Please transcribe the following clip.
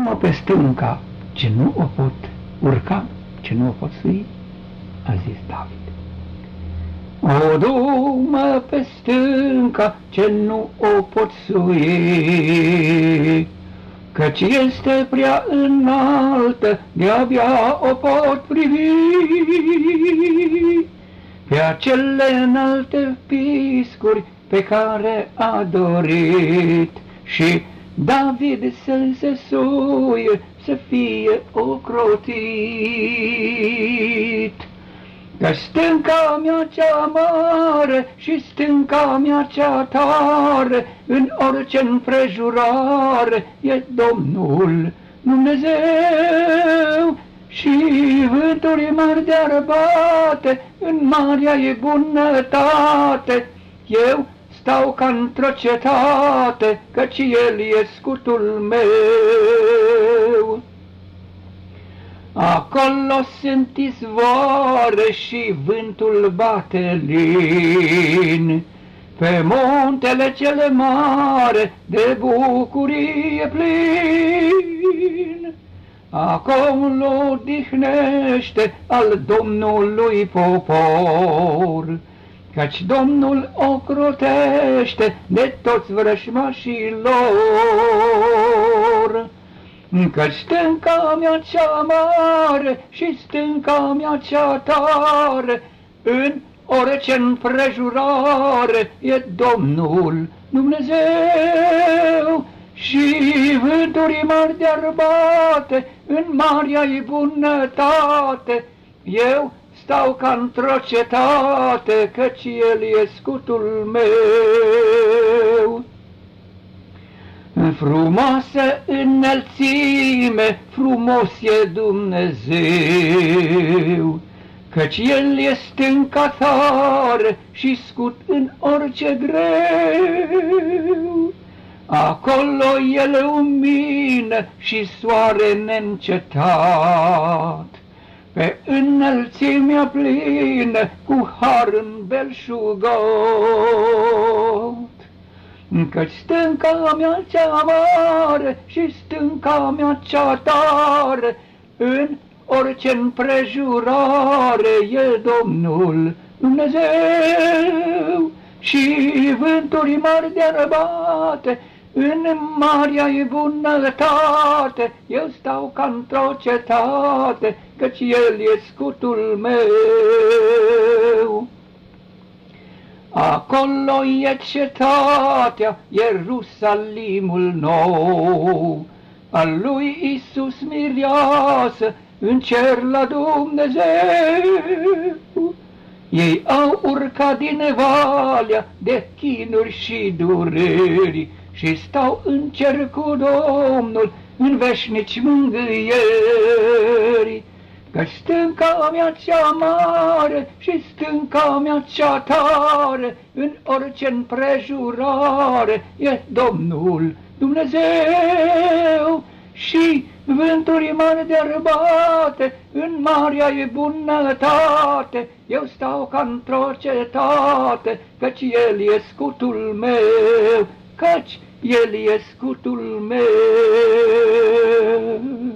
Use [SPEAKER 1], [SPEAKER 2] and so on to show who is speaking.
[SPEAKER 1] du-mă pe stânca, ce nu o pot urca, ce nu o pot sui, a zis David. O, du-mă pe stânca, ce nu o pot sui, căci este prea înaltă, de-abia o pot privi. Pe acele înalte piscuri pe care a dorit și David să se suie, să fie ocrotit. Că stânca mea cea mare și stânca mea cea tare, în orice împrejurare e Domnul Dumnezeu. Și vânturi mari de-ar bate, în marea e bunătate, eu stau ca într-o cetate, căci El e scutul meu. Acolo sunt izvoare și vântul bate lin, pe muntele cele mare de bucurie plin. Acolo odihnește al Domnului popor, căci Domnul ocrotește de toți vrăjmașii lor. Căci stânca mea cea mare și stânca mea cea tare, în orice împrejurare e Domnul Dumnezeu. Și vânturi mari de-ar bate, în marea e bunătate, eu stau ca într-o cetate, căci El e scutul meu. Frumoasă înălțime, frumos e Dumnezeu, căci El e stânca tare și scut în orice greu. Acolo El lumină și soare neîncetat, pe înălțimea plină, cu har în belșugat. Căci stânca mea cea mare și stânca mea cea tare, în orice împrejurare e Domnul Dumnezeu. Și vânturi mari de-ar bate, în marea e bunătate, eu stau ca într-o cetate, căci El e scutul meu. Acolo e cetatea, Ierusalimul nou, al lui Iisus mireasă, în cer la Dumnezeu. Ei au urcat din valea de chinuri și dureri și stau în cer cu Domnul în veșnici mângâieri. Că stânca mea cea mare și stânca mea cea tare, în orice împrejurare e Domnul Dumnezeu. Și vânturi mari de-ar bate, în marea e bunătate, eu stau ca într-o cetate, căci El e scutul meu, căci El e scutul meu.